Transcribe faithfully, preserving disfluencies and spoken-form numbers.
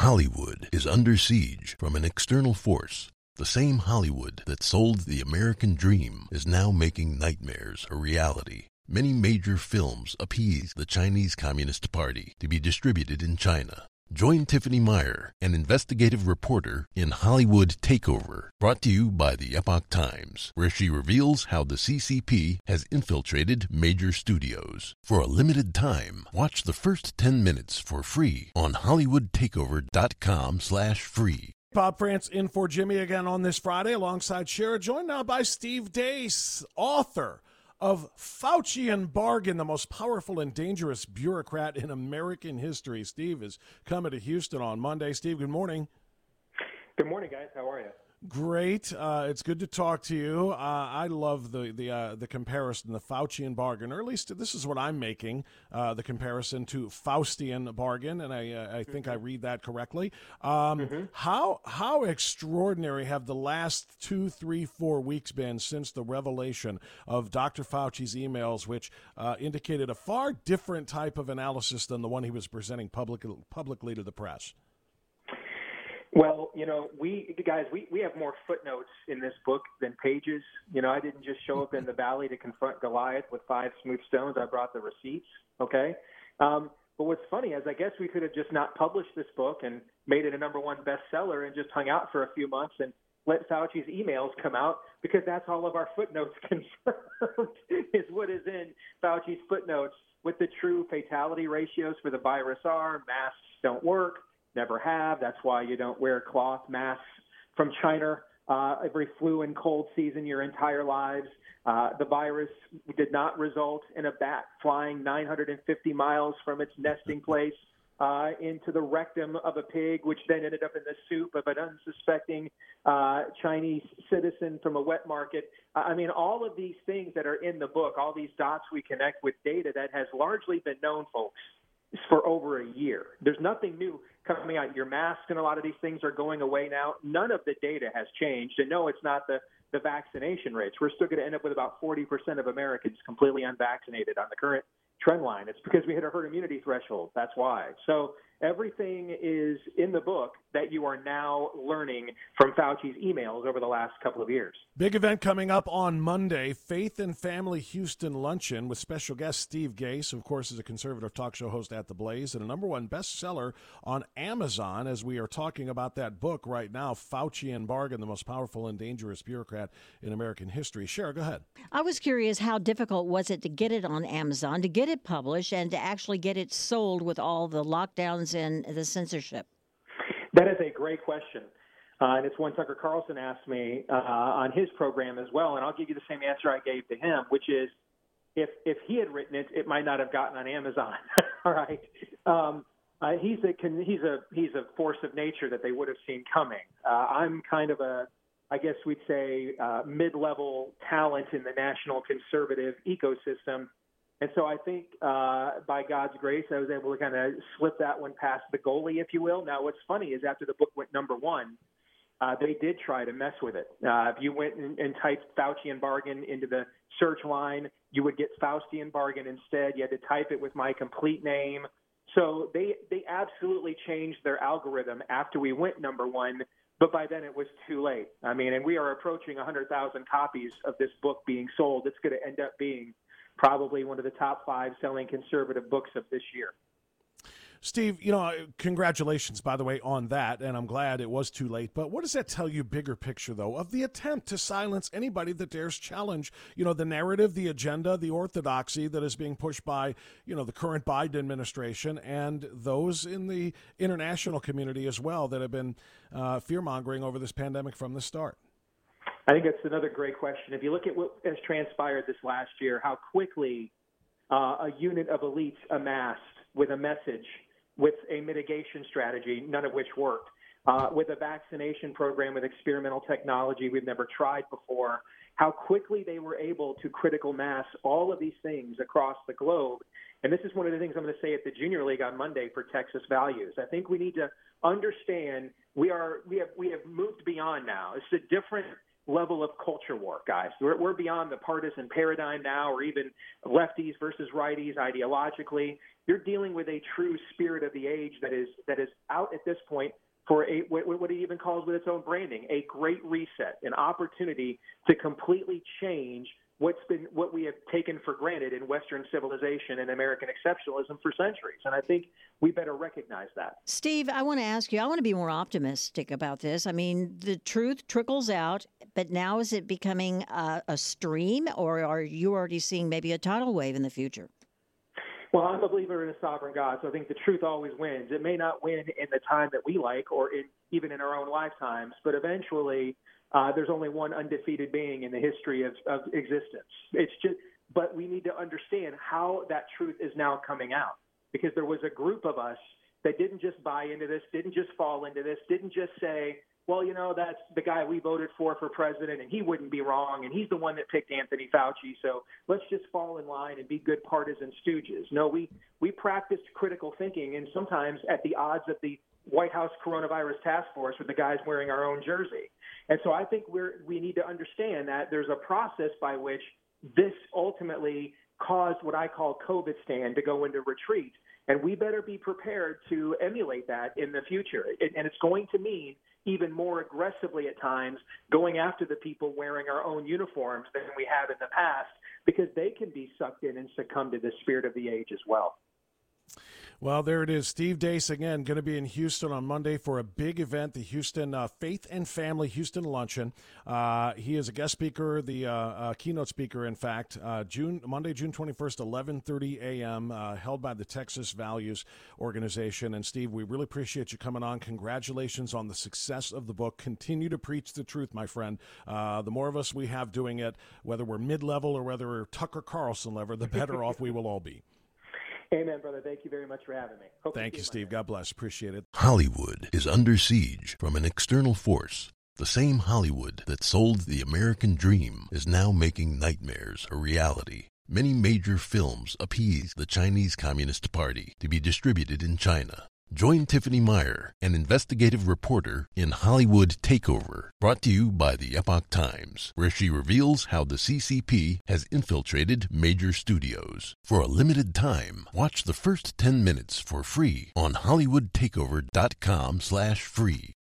Hollywood is under siege from an external force. The same Hollywood that sold the American dream is now making nightmares a reality. Many major films appease the Chinese Communist Party to be distributed in China. Join Tiffany Meyer, an investigative reporter, in Hollywood Takeover, brought to you by the Epoch Times, where she reveals how the C C P has infiltrated major studios. For a limited time, watch the first ten minutes for free on hollywoodtakeover.com slash free. Bob France in for Jimmy again on this Friday alongside Shara, joined now by Steve Deace, author of Faucian Bargain, the most powerful and dangerous bureaucrat in American history. Steve is coming to Houston on Monday. Steve, good morning. Good morning, guys. How are you? Great. Uh, it's good to talk to you. Uh, I love the the uh, the comparison, the Faucian bargain, or at least this is what I'm making, uh, the comparison to Faustian bargain, and I uh, I think mm-hmm. I read that correctly. Um, mm-hmm. How how extraordinary have the last two, three, four weeks been since the revelation of Doctor Fauci's emails, which uh, indicated a far different type of analysis than the one he was presenting public, publicly to the press? Well, you know, we guys, we, we have more footnotes in this book than pages. You know, I didn't just show up in the valley to confront Goliath with five smooth stones. I brought the receipts, okay? Um, but what's funny is I guess we could have just not published this book and made it a number one bestseller and just hung out for a few months and let Fauci's emails come out, because that's all of our footnotes confirmed is what is in Fauci's footnotes, with the true fatality ratios for the virus are: masks don't work. Never have. That's why you don't wear cloth masks from China uh, every flu and cold season your entire lives. Uh, the virus did not result in a bat flying nine hundred fifty miles from its nesting place uh, into the rectum of a pig, which then ended up in the soup of an unsuspecting uh, Chinese citizen from a wet market. I mean, all of these things that are in the book, all these dots we connect with data that has largely been known, folks, for over a year. There's nothing new coming out. Your masks and a lot of these things are going away now. None of the data has changed. And no, it's not the, the vaccination rates. We're still going to end up with about forty percent of Americans completely unvaccinated on the current trend line. It's because we hit a herd immunity threshold. That's why. So everything is in the book that you are now learning from Fauci's emails over the last couple of years. Big event coming up on Monday, Faith and Family Houston Luncheon with special guest Steve Deace, who, of course, is a conservative talk show host at The Blaze and a number one bestseller on Amazon, as we are talking about that book right now, Faucian Bargain, the most powerful and dangerous bureaucrat in American history. Shara, go ahead. I was curious, how difficult was it to get it on Amazon, to get it published, and to actually get it sold with all the lockdowns and the censorship? That is a great question. Uh, and it's one Tucker Carlson asked me uh, on his program as well. And I'll give you the same answer I gave to him, which is if if he had written it, it might not have gotten on Amazon. All right. Um, uh, he's a he's a he's a force of nature that they would have seen coming. Uh, I'm kind of a, I guess we'd say, uh, mid-level talent in the national conservative ecosystem. And so I think uh, by God's grace, I was able to kind of slip that one past the goalie, if you will. Now, what's funny is after the book went number one, uh, they did try to mess with it. Uh, if you went and, and typed Faucian Bargain into the search line, you would get Faustian Bargain instead. You had to type it with my complete name. So they, they absolutely changed their algorithm after we went number one. But by then it was too late. I mean, and we are approaching one hundred thousand copies of this book being sold. It's going to end up being probably one of the top five selling conservative books of this year. Steve, you know, congratulations, by the way, on that, and I'm glad it was too late. But what does that tell you, bigger picture, though, of the attempt to silence anybody that dares challenge, you know, the narrative, the agenda, the orthodoxy that is being pushed by, you know, the current Biden administration and those in the international community as well that have been uh, fear-mongering over this pandemic from the start? I think that's another great question. If you look at what has transpired this last year, how quickly uh, a unit of elites amassed with a message, with a mitigation strategy, none of which worked, uh, with a vaccination program with experimental technology we've never tried before, how quickly they were able to critical mass all of these things across the globe. And this is one of the things I'm going to say at the Junior League on Monday for Texas Values. I think we need to understand we are we have we have moved beyond now. It's a different level of culture war, guys. We're, we're beyond the partisan paradigm now, or even lefties versus righties ideologically. You're dealing with a true spirit of the age that is that is out at this point for a what, what he even calls with its own branding, a great reset, an opportunity to completely change what's been what we have taken for granted in Western civilization and American exceptionalism for centuries. And I think we better recognize that. Steve, I want to ask you, I want to be more optimistic about this. I mean, the truth trickles out, but now is it becoming a, a stream, or are you already seeing maybe a tidal wave in the future? Well, I'm a believer in a sovereign God, so I think the truth always wins. It may not win in the time that we like, or in, even in our own lifetimes, but eventually Uh, there's only one undefeated being in the history of, of existence. It's just, but we need to understand how that truth is now coming out, because there was a group of us that didn't just buy into this, didn't just fall into this, didn't just say, well, you know, that's the guy we voted for for president, and he wouldn't be wrong, and he's the one that picked Anthony Fauci, so let's just fall in line and be good partisan stooges. No, we, we practiced critical thinking, and sometimes at the odds of the White House coronavirus task force with the guys wearing our own jersey. And so I think we're, we need to understand that there's a process by which this ultimately caused what I call COVID stand to go into retreat. And we better be prepared to emulate that in the future. It, and it's going to mean even more aggressively at times going after the people wearing our own uniforms than we have in the past, because they can be sucked in and succumb to the spirit of the age as well. Well, there it is. Steve Deace, again, going to be in Houston on Monday for a big event, the Houston uh, Faith and Family Houston Luncheon. Uh, he is a guest speaker, the uh, uh, keynote speaker, in fact, uh, June Monday, June twenty-first, eleven thirty a.m., uh, held by the Texas Values Organization. And, Steve, we really appreciate you coming on. Congratulations on the success of the book. Continue to preach the truth, my friend. Uh, the more of us we have doing it, whether we're mid-level or whether we're Tucker Carlson level, the better off we will all be. Amen, brother. Thank you very much for having me. Hope Thank you, Steve. God bless. Appreciate it. Hollywood is under siege from an external force. The same Hollywood that sold the American dream is now making nightmares a reality. Many major films appease the Chinese Communist Party to be distributed in China. Join Tiffany Meyer, an investigative reporter, in Hollywood Takeover, brought to you by the Epoch Times, where she reveals how the C C P has infiltrated major studios. For a limited time, watch the first ten minutes for free on hollywood takeover dot com slash free.